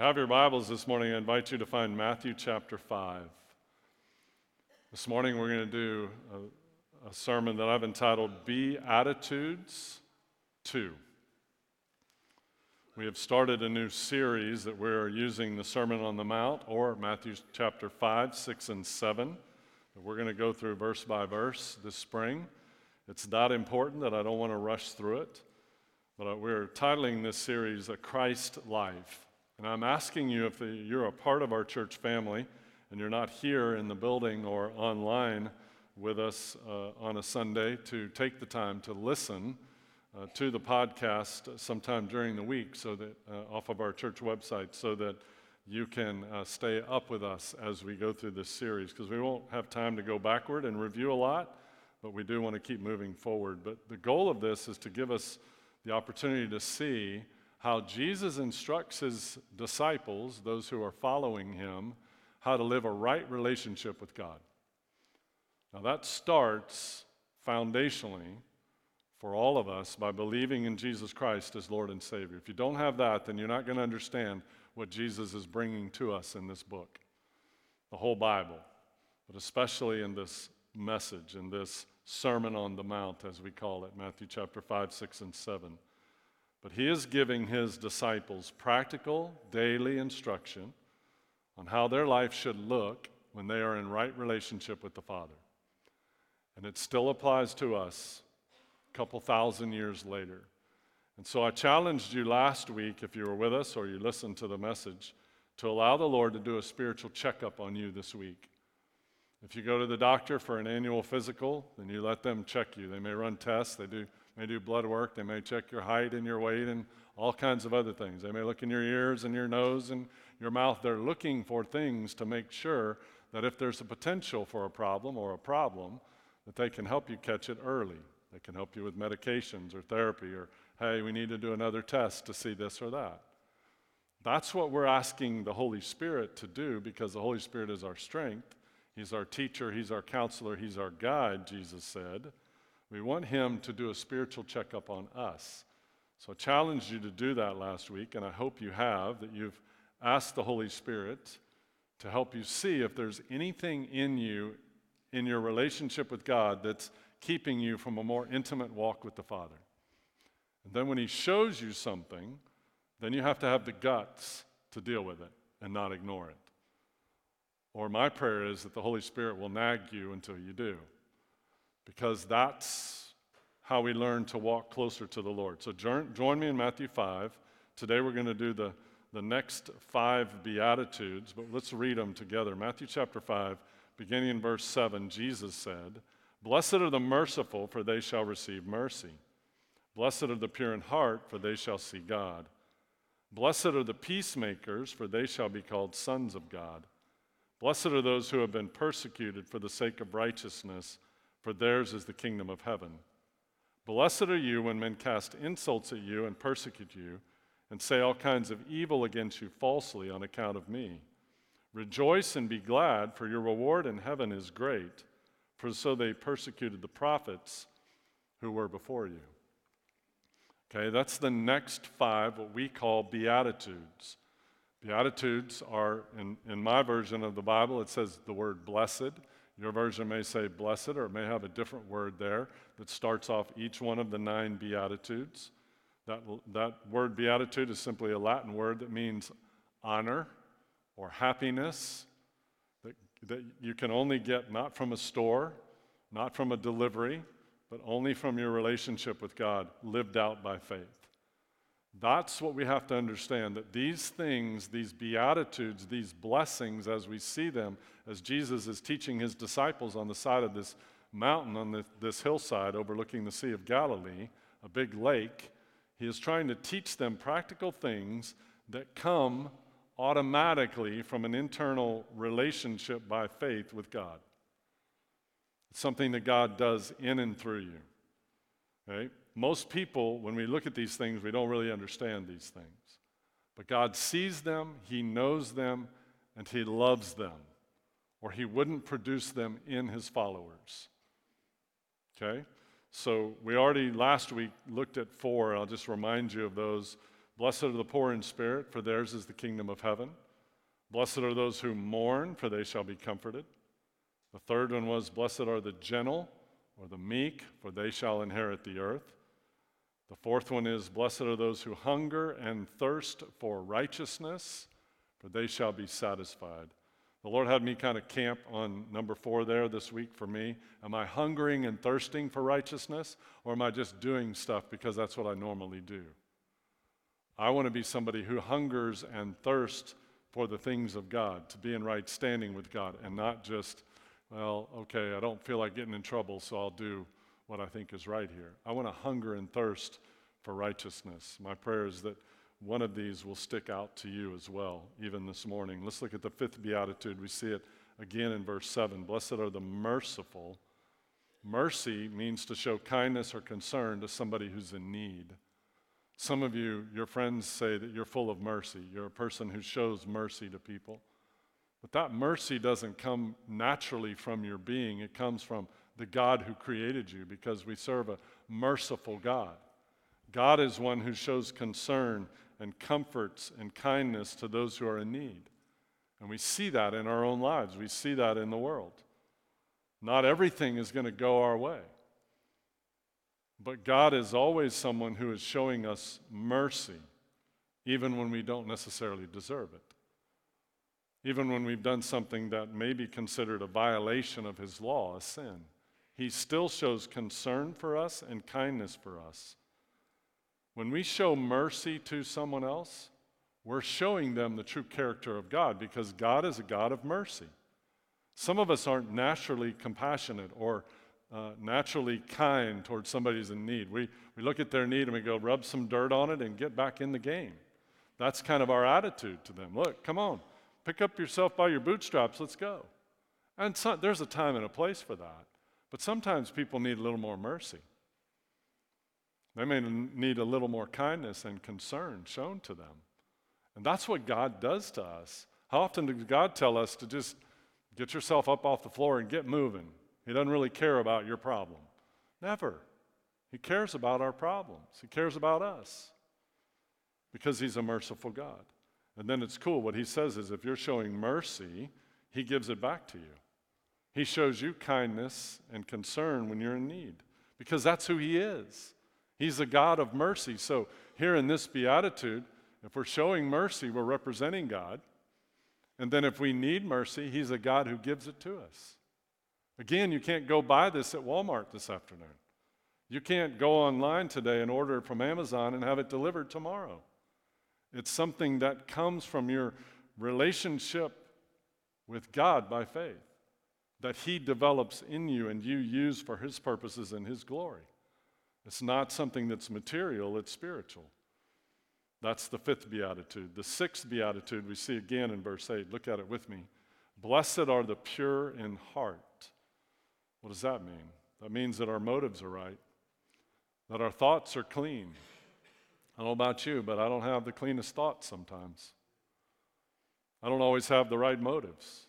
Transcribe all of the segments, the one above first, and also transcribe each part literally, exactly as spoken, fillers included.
have your Bibles this morning, I invite you to find Matthew chapter five. This morning we're going to do a, a sermon that I've entitled Beatitudes two. We have started a new series that we're using the Sermon on the Mount, or Matthew chapter five, six, and seven. We're going to go through verse by verse this spring. It's that important that I don't want to rush through it, but we're titling this series A Christ Life. And I'm asking you, if you're a part of our church family and you're not here in the building or online with us uh, on a Sunday, to take the time to listen uh, to the podcast sometime during the week, so that uh, off of our church website, so that you can uh, stay up with us as we go through this series, because we won't have time to go backward and review a lot, but we do want to keep moving forward. But the goal of this is to give us the opportunity to see how Jesus instructs his disciples, those who are following him, how to live a right relationship with God. Now that starts foundationally for all of us by believing in Jesus Christ as Lord and Savior. If you don't have that, then you're not going to understand what Jesus is bringing to us in this book, the whole Bible, but especially in this message, in this Sermon on the Mount, as we call it, Matthew chapter five, six, and seven. But he is giving his disciples practical, daily instruction on how their life should look when they are in right relationship with the Father. And it still applies to us a couple thousand years later. And so I challenged you last week, if you were with us or you listened to the message, to allow the Lord to do a spiritual checkup on you this week. If you go to the doctor for an annual physical, then you let them check you. They may run tests, they do may do blood work, they may check your height and your weight and all kinds of other things. They may look in your ears and your nose and your mouth. They're looking for things to make sure that if there's a potential for a problem or a problem, that they can help you catch it early. They can help you with medications or therapy, or, hey, we need to do another test to see this or that. That's what we're asking the Holy Spirit to do, because the Holy Spirit is our strength. He's our teacher, he's our counselor, he's our guide, Jesus said. We want him to do a spiritual checkup on us. So I challenged you to do that last week, and I hope you have, that you've asked the Holy Spirit to help you see if there's anything in you, in your relationship with God, that's keeping you from a more intimate walk with the Father. And then when he shows you something, then you have to have the guts to deal with it and not ignore it. Or my prayer is that the Holy Spirit will nag you until you do, because that's how we learn to walk closer to the Lord. So join, join me in Matthew five. Today we're going to do the, the next five Beatitudes, but let's read them together. Matthew chapter five, beginning in verse seven, Jesus said, "Blessed are the merciful, for they shall receive mercy. Blessed are the pure in heart, for they shall see God. Blessed are the peacemakers, for they shall be called sons of God. Blessed are those who have been persecuted for the sake of righteousness, for theirs is the kingdom of heaven. Blessed are you when men cast insults at you and persecute you, and say all kinds of evil against you falsely on account of me. Rejoice and be glad, for your reward in heaven is great, for so they persecuted the prophets who were before you." Okay, that's the next five, what we call Beatitudes. Beatitudes are, in, in my version of the Bible, it says the word blessed. Your version may say blessed, or it may have a different word there that starts off each one of the nine Beatitudes. That, that word beatitude is simply a Latin word that means honor or happiness, that, that you can only get not from a store, not from a delivery, but only from your relationship with God, lived out by faith. That's what we have to understand, that these things, these Beatitudes, these blessings as we see them, as Jesus is teaching his disciples on the side of this mountain, on the, this hillside overlooking the Sea of Galilee, a big lake, he is trying to teach them practical things that come automatically from an internal relationship by faith with God. It's something that God does in and through you. Okay? Most people, when we look at these things, we don't really understand these things. But God sees them, he knows them, and he loves them, or he wouldn't produce them in his followers. Okay? So we already last week looked at four. I'll just remind you of those. Blessed are the poor in spirit, for theirs is the kingdom of heaven. Blessed are those who mourn, for they shall be comforted. The third one was, blessed are the gentle or the meek, for they shall inherit the earth. The fourth one is, blessed are those who hunger and thirst for righteousness, for they shall be satisfied. The Lord had me kind of camp on number four there this week for me. Am I hungering and thirsting for righteousness, or am I just doing stuff because that's what I normally do? I want to be somebody who hungers and thirsts for the things of God, to be in right standing with God, and not just, well, okay, I don't feel like getting in trouble, so I'll do what I think is right here. I want to hunger and thirst for righteousness. My prayer is that one of these will stick out to you as well, even this morning. Let's look at the fifth beatitude. We see it again in verse seven. Blessed are the merciful. Mercy means to show kindness or concern to somebody who's in need. Some of you, your friends say that you're full of mercy. You're a person who shows mercy to people. But that mercy doesn't come naturally from your being. It comes from the God who created you, because we serve a merciful God. God is one who shows concern and comforts and kindness to those who are in need. And we see that in our own lives. We see that in the world. Not everything is going to go our way. But God is always someone who is showing us mercy, even when we don't necessarily deserve it. Even when we've done something that may be considered a violation of his law, a sin. He still shows concern for us and kindness for us. When we show mercy to someone else, we're showing them the true character of God, because God is a God of mercy. Some of us aren't naturally compassionate or uh, naturally kind towards somebody who's in need. We, we look at their need and we go, rub some dirt on it and get back in the game. That's kind of our attitude to them. Look, come on, pick up yourself by your bootstraps, let's go. And so, there's a time and a place for that. But sometimes people need a little more mercy. They may need a little more kindness and concern shown to them. And that's what God does to us. How often does God tell us to just get yourself up off the floor and get moving? He doesn't really care about your problem. Never. He cares about our problems. He cares about us, because he's a merciful God. And then it's cool. What he says is, if you're showing mercy, he gives it back to you. He shows you kindness and concern when you're in need, because that's who he is. He's a God of mercy. So here in this beatitude, if we're showing mercy, we're representing God. And then if we need mercy, he's a God who gives it to us. Again, you can't go buy this at Walmart this afternoon. You can't go online today and order it from Amazon and have it delivered tomorrow. It's something that comes from your relationship with God by faith, that he develops in you and you use for his purposes and his glory. It's not something that's material, it's spiritual. That's the fifth beatitude. The sixth beatitude we see again in verse eight. Look at it with me. Blessed are the pure in heart. What does that mean? That means that our motives are right, that our thoughts are clean. I don't know about you, but I don't have the cleanest thoughts sometimes. I don't always have the right motives.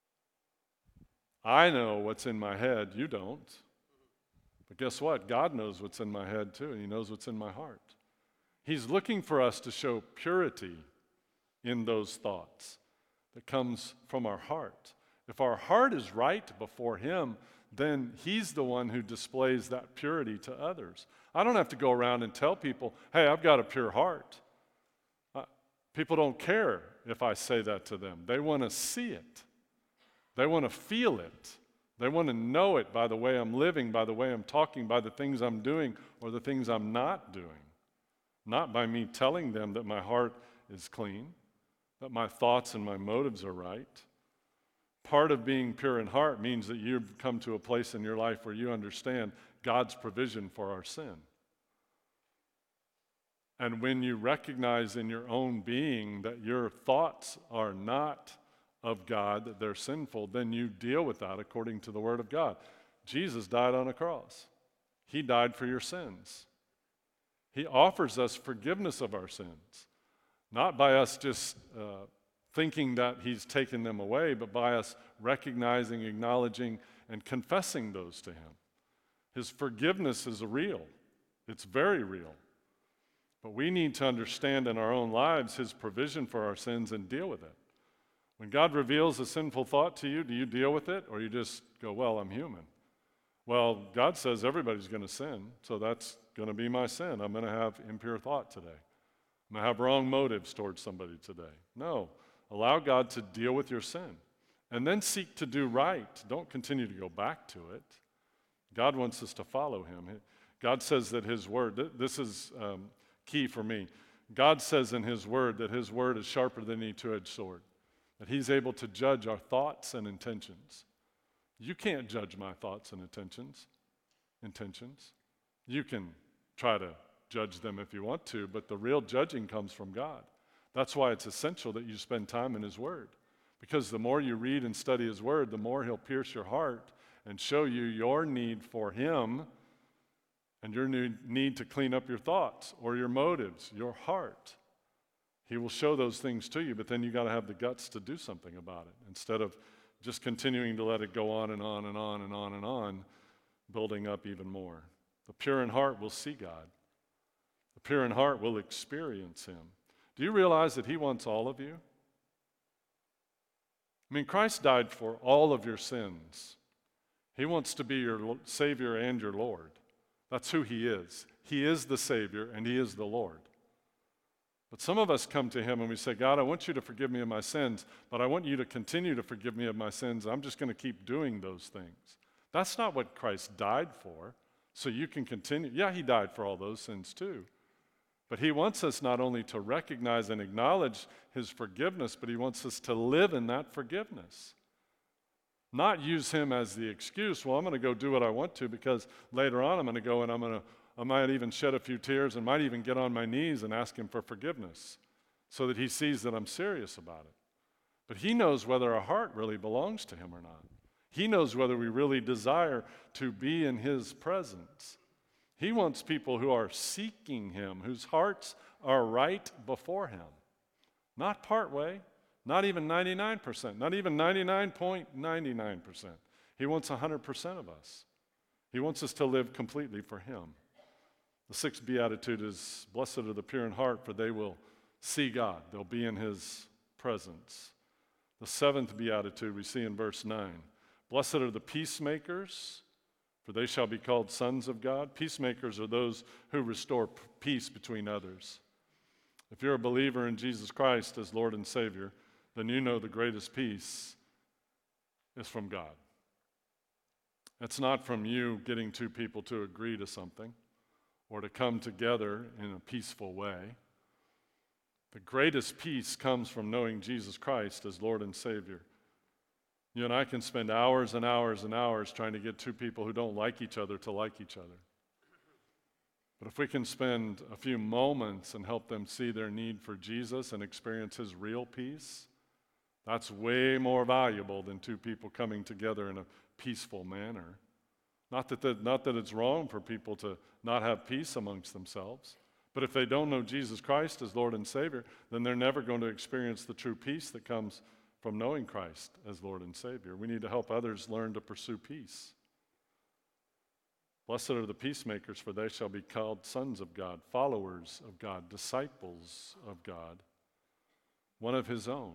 I know what's in my head, you don't. But guess what? God knows what's in my head too, and he knows what's in my heart. He's looking for us to show purity in those thoughts that comes from our heart. If our heart is right before him, then he's the one who displays that purity to others. I don't have to go around and tell people, hey, I've got a pure heart. Uh, people don't care if I say that to them. They want to see it. They want to feel it. They want to know it by the way I'm living, by the way I'm talking, by the things I'm doing or the things I'm not doing. Not by me telling them that my heart is clean, that my thoughts and my motives are right. Part of being pure in heart means that you've come to a place in your life where you understand God's provision for our sin. And when you recognize in your own being that your thoughts are not of God, that they're sinful, then you deal with that according to the Word of God. Jesus died on a cross. He died for your sins. He offers us forgiveness of our sins, not by us just uh, thinking that he's taken them away, but by us recognizing, acknowledging, and confessing those to him. His forgiveness is real. It's very real. But we need to understand in our own lives his provision for our sins and deal with it. When God reveals a sinful thought to you, do you deal with it, or you just go, well, I'm human? Well, God says everybody's going to sin, so that's going to be my sin. I'm going to have impure thought today. I'm going to have wrong motives towards somebody today. No, allow God to deal with your sin, and then seek to do right. Don't continue to go back to it. God wants us to follow him. God says that his word, this is um, key for me. God says in his word that his word is sharper than any two-edged sword, that he's able to judge our thoughts and intentions. You can't judge my thoughts and intentions. Intentions. You can try to judge them if you want to, but the real judging comes from God. That's why it's essential that you spend time in his word, because the more you read and study his word, the more he'll pierce your heart and show you your need for him and your need to clean up your thoughts or your motives, your heart. He will show those things to you, but then you got to have the guts to do something about it instead of just continuing to let it go on and on and on and on and on, building up even more. The pure in heart will see God. The pure in heart will experience him. Do you realize that he wants all of you? I mean, Christ died for all of your sins. He wants to be your Savior and your Lord. That's who he is. He is the Savior and he is the Lord. But some of us come to him and we say, God, I want you to forgive me of my sins, but I want you to continue to forgive me of my sins. I'm just going to keep doing those things. That's not what Christ died for, so you can continue. Yeah, he died for all those sins too. But he wants us not only to recognize and acknowledge his forgiveness, but he wants us to live in that forgiveness. Not use him as the excuse, well, I'm going to go do what I want to because later on I'm going to go and I'm going to I might even shed a few tears and might even get on my knees and ask him for forgiveness so that he sees that I'm serious about it. But he knows whether our heart really belongs to him or not. He knows whether we really desire to be in his presence. He wants people who are seeking him, whose hearts are right before him. Not partway, not even ninety-nine percent, not even ninety-nine point nine nine percent. He wants one hundred percent of us. He wants us to live completely for him. The sixth beatitude is, blessed are the pure in heart, for they will see God. They'll be in his presence. The seventh beatitude we see in verse nine. Blessed are the peacemakers, for they shall be called sons of God. Peacemakers are those who restore p- peace between others. If you're a believer in Jesus Christ as Lord and Savior, then you know the greatest peace is from God. It's not from you getting two people to agree to something or to come together in a peaceful way. The greatest peace comes from knowing Jesus Christ as Lord and Savior. You and I can spend hours and hours and hours trying to get two people who don't like each other to like each other. But if we can spend a few moments and help them see their need for Jesus and experience his real peace, that's way more valuable than two people coming together in a peaceful manner. Not that, the, not that it's wrong for people to not have peace amongst themselves, but if they don't know Jesus Christ as Lord and Savior, then they're never going to experience the true peace that comes from knowing Christ as Lord and Savior. We need to help others learn to pursue peace. Blessed are the peacemakers, for they shall be called sons of God, followers of God, disciples of God, one of his own.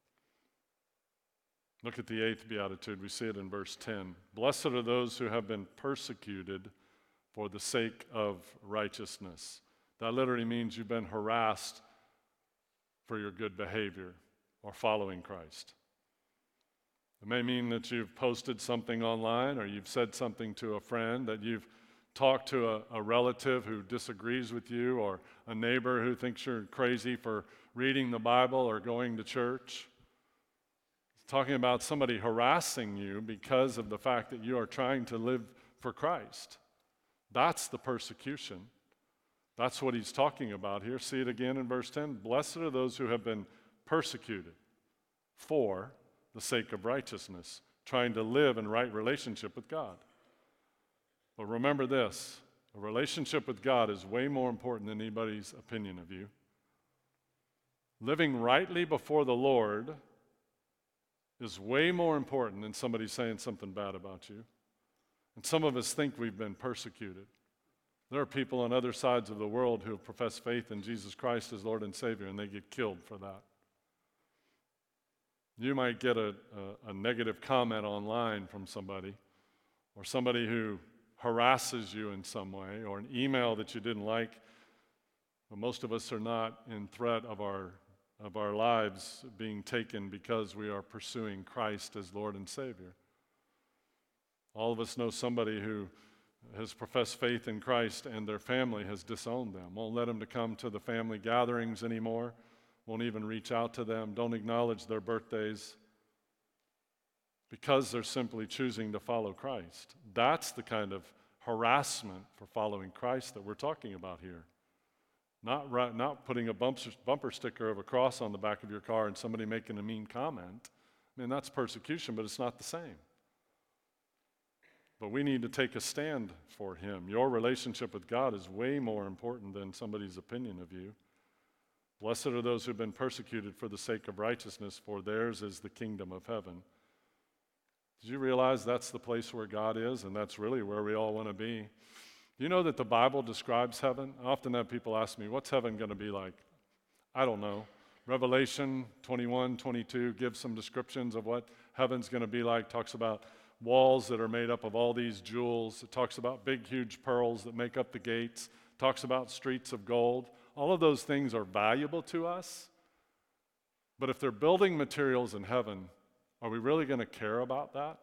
Look at the eighth beatitude. We see it in verse ten. Blessed are those who have been persecuted for the sake of righteousness. That literally means you've been harassed for your good behavior or following Christ. It may mean that you've posted something online or you've said something to a friend, that you've talked to a, a relative who disagrees with you, or a neighbor who thinks you're crazy for reading the Bible or going to church. Talking about somebody harassing you because of the fact that you are trying to live for Christ. That's the persecution. That's what he's talking about here. See it again in verse ten. Blessed are those who have been persecuted for the sake of righteousness, trying to live in right relationship with God. But remember this, a relationship with God is way more important than anybody's opinion of you. Living rightly before the Lord is way more important than somebody saying something bad about you. And some of us think we've been persecuted. There are people on other sides of the world who profess faith in Jesus Christ as Lord and Savior, and they get killed for that. You might get a, a, a negative comment online from somebody, or somebody who harasses you in some way, or an email that you didn't like. But most of us are not in threat of our of our lives being taken because we are pursuing Christ as Lord and Savior. All of us know somebody who has professed faith in Christ and their family has disowned them, won't let them to come to the family gatherings anymore, won't even reach out to them, don't acknowledge their birthdays because they're simply choosing to follow Christ. That's the kind of harassment for following Christ that we're talking about here. Not, right, not putting a bumper, bumper sticker of a cross on the back of your car and somebody making a mean comment. I mean, that's persecution, but it's not the same. But we need to take a stand for him. Your relationship with God is way more important than somebody's opinion of you. Blessed are those who have been persecuted for the sake of righteousness, for theirs is the kingdom of heaven. Did you realize that's the place where God is, and that's really where we all want to be? Do you know that the Bible describes heaven? I often have people ask me, what's heaven going to be like? I don't know. Revelation twenty-one, twenty-two gives some descriptions of what heaven's going to be like. Talks about walls that are made up of all these jewels. It talks about big, huge pearls that make up the gates. It talks about streets of gold. All of those things are valuable to us. But if they're building materials in heaven, are we really going to care about that?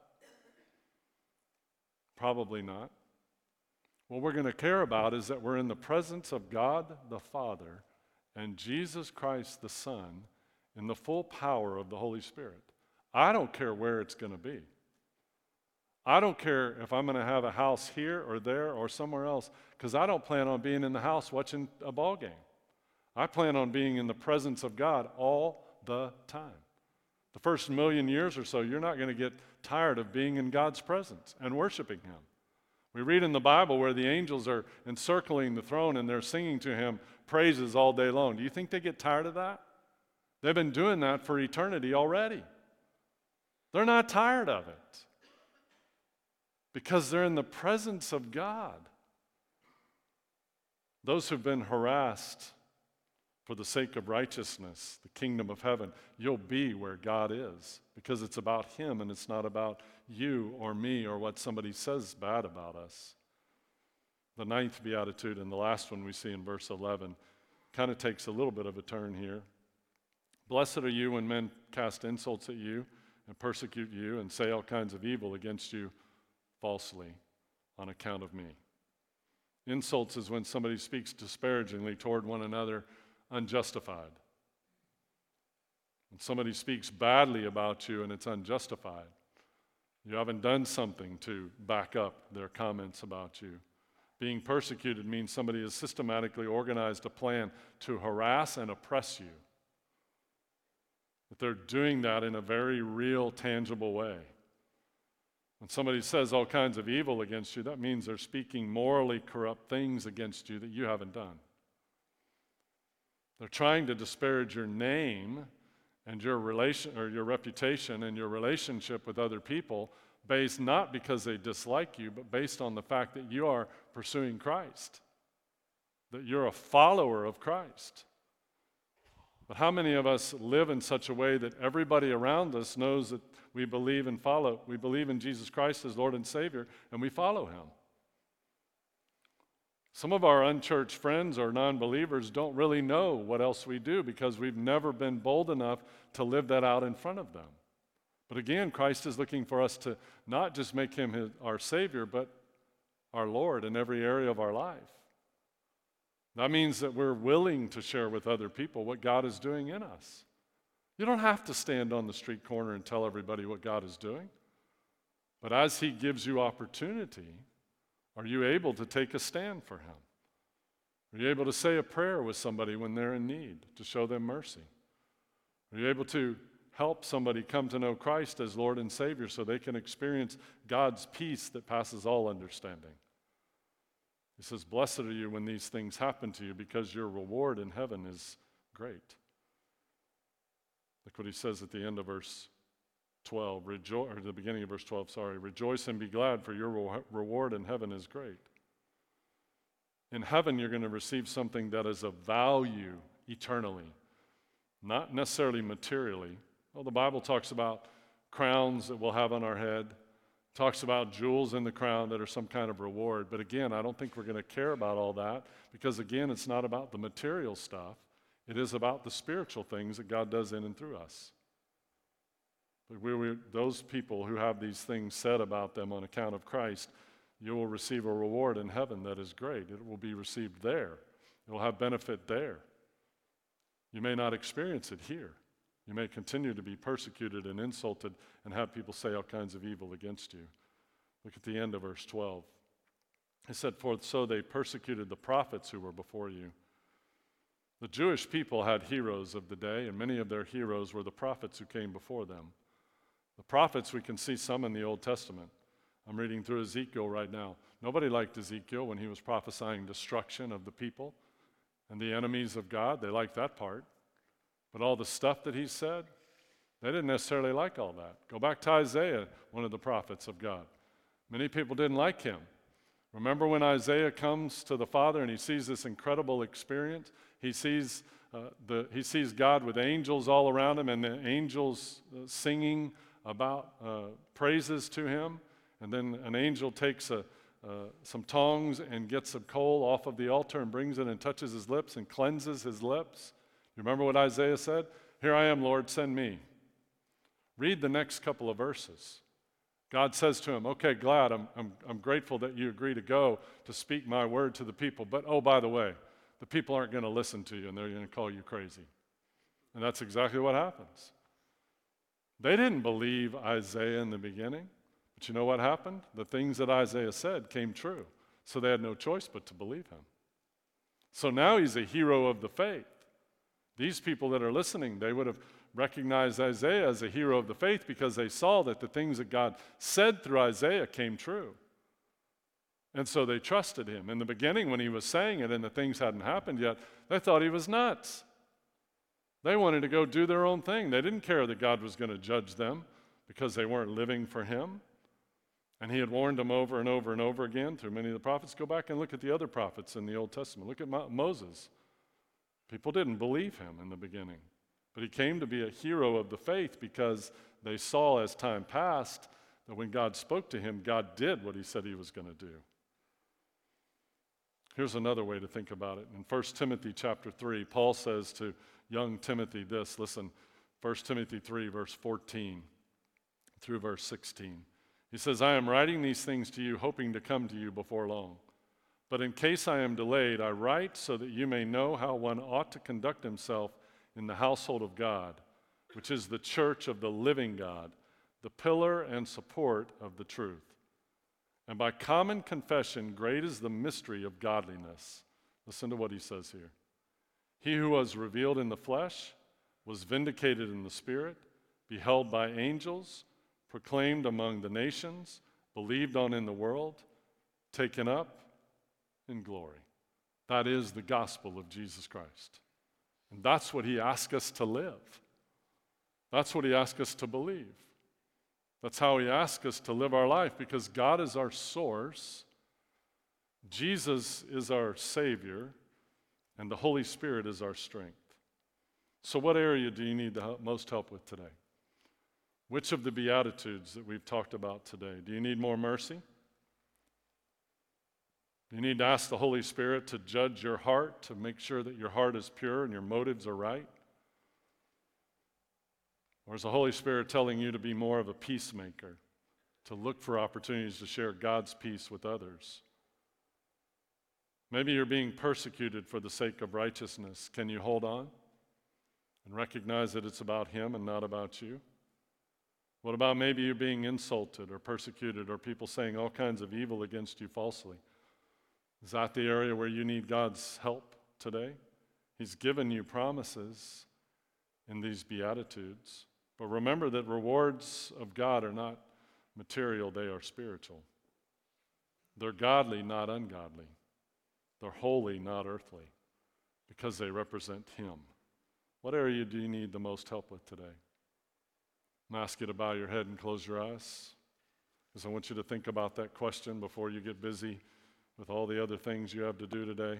Probably not. What we're going to care about is that we're in the presence of God the Father and Jesus Christ the Son in the full power of the Holy Spirit. I don't care where it's going to be. I don't care if I'm going to have a house here or there or somewhere else, because I don't plan on being in the house watching a ball game. I plan on being in the presence of God all the time. The first million years or so, you're not going to get tired of being in God's presence and worshiping him. We read in the Bible where the angels are encircling the throne and they're singing to him praises all day long. Do you think they get tired of that? They've been doing that for eternity already. They're not tired of it because they're in the presence of God. Those who've been harassed for the sake of righteousness, the kingdom of heaven, you'll be where God is because it's about him and it's not about you or me or what somebody says bad about us. The ninth beatitude and the last one we see in verse eleven kind of takes a little bit of a turn here. Blessed are you when men cast insults at you and persecute you and say all kinds of evil against you falsely on account of me. Insults is when somebody speaks disparagingly toward one another unjustified. When somebody speaks badly about you and it's unjustified. You haven't done something to back up their comments about you. Being persecuted means somebody has systematically organized a plan to harass and oppress you. But they're doing that in a very real, tangible way. When somebody says all kinds of evil against you, that means they're speaking morally corrupt things against you that you haven't done. They're trying to disparage your name and your relation or your reputation and your relationship with other people based not because they dislike you, but based on the fact that you are pursuing Christ, that you're a follower of Christ. But how many of us live in such a way that everybody around us knows that we believe and follow, we believe in Jesus Christ as Lord and Savior, and we follow him? Some of our unchurched friends or non-believers don't really know what else we do because we've never been bold enough to live that out in front of them. But again, Christ is looking for us to not just make him his, our Savior, but our Lord in every area of our life. That means that we're willing to share with other people what God is doing in us. You don't have to stand on the street corner and tell everybody what God is doing. But as he gives you opportunity, are you able to take a stand for him? Are you able to say a prayer with somebody when they're in need to show them mercy? Are you able to help somebody come to know Christ as Lord and Savior so they can experience God's peace that passes all understanding? He says, blessed are you when these things happen to you because your reward in heaven is great. Look what he says at the end of verse twelve, rejo- or the beginning of verse twelve, sorry. Rejoice and be glad, for your re- reward in heaven is great. In heaven, you're going to receive something that is of value eternally, not necessarily materially. Well, the Bible talks about crowns that we'll have on our head, talks about jewels in the crown that are some kind of reward. But again, I don't think we're going to care about all that because, again, it's not about the material stuff. It is about the spiritual things that God does in and through us. But we, we, those people who have these things said about them on account of Christ, you will receive a reward in heaven that is great. It will be received there. It will have benefit there. You may not experience it here. You may continue to be persecuted and insulted and have people say all kinds of evil against you. Look at the end of verse twelve. It said, "For so they persecuted the prophets who were before you." The Jewish people had heroes of the day, and many of their heroes were the prophets who came before them. The prophets, we can see some in the Old Testament. I'm reading through Ezekiel right now. Nobody liked Ezekiel when he was prophesying destruction of the people and the enemies of God. They liked that part. But all the stuff that he said, they didn't necessarily like all that. Go back to Isaiah, one of the prophets of God. Many people didn't like him. Remember when Isaiah comes to the Father and he sees this incredible experience? He sees, uh, the, he sees God with angels all around him and the angels uh, singing about uh, praises to him. And then an angel takes a, uh, some tongs and gets some coal off of the altar and brings it and touches his lips and cleanses his lips. You remember what Isaiah said? "Here I am, Lord, send me." Read the next couple of verses. God says to him, "Okay, glad, I'm, I'm, I'm grateful that you agree to go to speak my word to the people. But, oh, by the way, the people aren't going to listen to you and they're going to call you crazy." And that's exactly what happens. They didn't believe Isaiah in the beginning. But you know what happened? The things that Isaiah said came true. So they had no choice but to believe him. So now he's a hero of the faith. These people that are listening, they would have recognized Isaiah as a hero of the faith because they saw that the things that God said through Isaiah came true. And so they trusted him. In the beginning, when he was saying it and the things hadn't happened yet, they thought he was nuts. They wanted to go do their own thing. They didn't care that God was going to judge them because they weren't living for him. And he had warned them over and over and over again through many of the prophets. Go back and look at the other prophets in the Old Testament. Look at Mo- Moses. People didn't believe him in the beginning. But he came to be a hero of the faith because they saw as time passed that when God spoke to him, God did what he said he was going to do. Here's another way to think about it. In First Timothy chapter three, Paul says to young Timothy this. Listen, First Timothy three, verse fourteen through verse sixteen. He says, "I am writing these things to you, hoping to come to you before long. But in case I am delayed, I write so that you may know how one ought to conduct himself in the household of God, which is the church of the living God, the pillar and support of the truth. And by common confession, great is the mystery of godliness." Listen to what he says here. "He who was revealed in the flesh was vindicated in the spirit, beheld by angels, proclaimed among the nations, believed on in the world, taken up in glory." That is the gospel of Jesus Christ. And that's what he asks us to live. That's what he asks us to believe. That's how he asks us to live our life, because God is our source, Jesus is our Savior, and the Holy Spirit is our strength. So what area do you need the help, most help with today? Which of the Beatitudes that we've talked about today? Do you need more mercy? Do you need to ask the Holy Spirit to judge your heart, to make sure that your heart is pure and your motives are right? Or is the Holy Spirit telling you to be more of a peacemaker, to look for opportunities to share God's peace with others? Maybe you're being persecuted for the sake of righteousness. Can you hold on and recognize that it's about him and not about you? What about maybe you being insulted or persecuted or people saying all kinds of evil against you falsely? Is that the area where you need God's help today? He's given you promises in these Beatitudes. But remember that rewards of God are not material, they are spiritual. They're godly, not ungodly. They're holy, not earthly, because they represent him. What area do you need the most help with today? I'm ask you to bow your head and close your eyes, because I want you to think about that question before you get busy with all the other things you have to do today?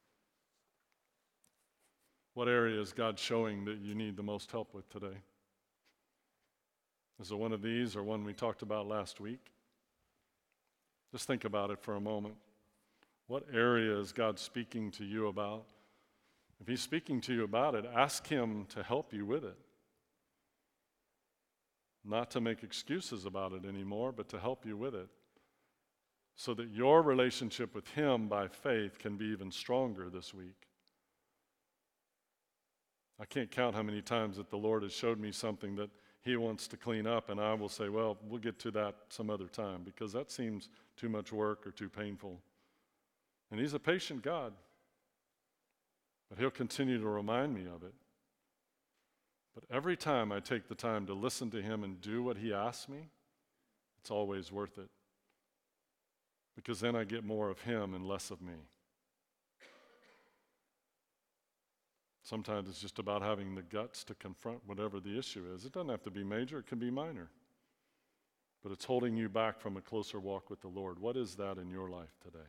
What area is God showing that you need the most help with today? Is it one of these or one we talked about last week? Just think about it for a moment. What area is God speaking to you about? If he's speaking to you about it, ask him to help you with it. Not to make excuses about it anymore, but to help you with it, so that your relationship with him by faith can be even stronger this week. I can't count how many times that the Lord has showed me something that he wants to clean up, and I will say, well, we'll get to that some other time, because that seems too much work or too painful. And he's a patient God, but he'll continue to remind me of it. But every time I take the time to listen to him and do what he asks me, it's always worth it, because then I get more of him and less of me. Sometimes it's just about having the guts to confront whatever the issue is. It doesn't have to be major, it can be minor. But it's holding you back from a closer walk with the Lord. What is that in your life today?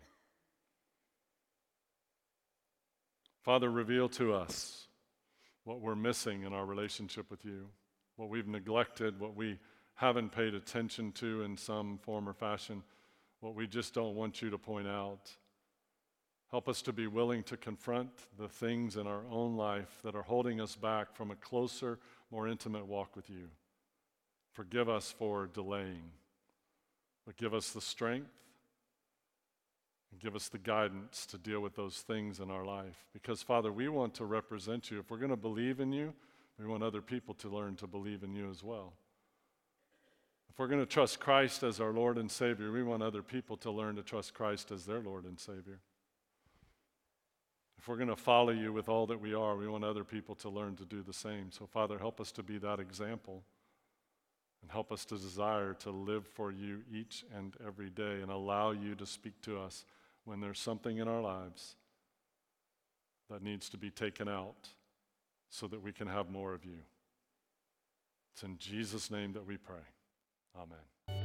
Father, reveal to us what we're missing in our relationship with you, what we've neglected, what we haven't paid attention to in some form or fashion, what we just don't want you to point out. Help us to be willing to confront the things in our own life that are holding us back from a closer, more intimate walk with you. Forgive us for delaying, but give us the strength and give us the guidance to deal with those things in our life. Because, Father, we want to represent you. If we're going to believe in you, we want other people to learn to believe in you as well. If we're going to trust Christ as our Lord and Savior, we want other people to learn to trust Christ as their Lord and Savior. If we're going to follow you with all that we are, we want other people to learn to do the same. So, Father, help us to be that example, and help us to desire to live for you each and every day, and allow you to speak to us when there's something in our lives that needs to be taken out so that we can have more of you. It's in Jesus' name that we pray. Amen.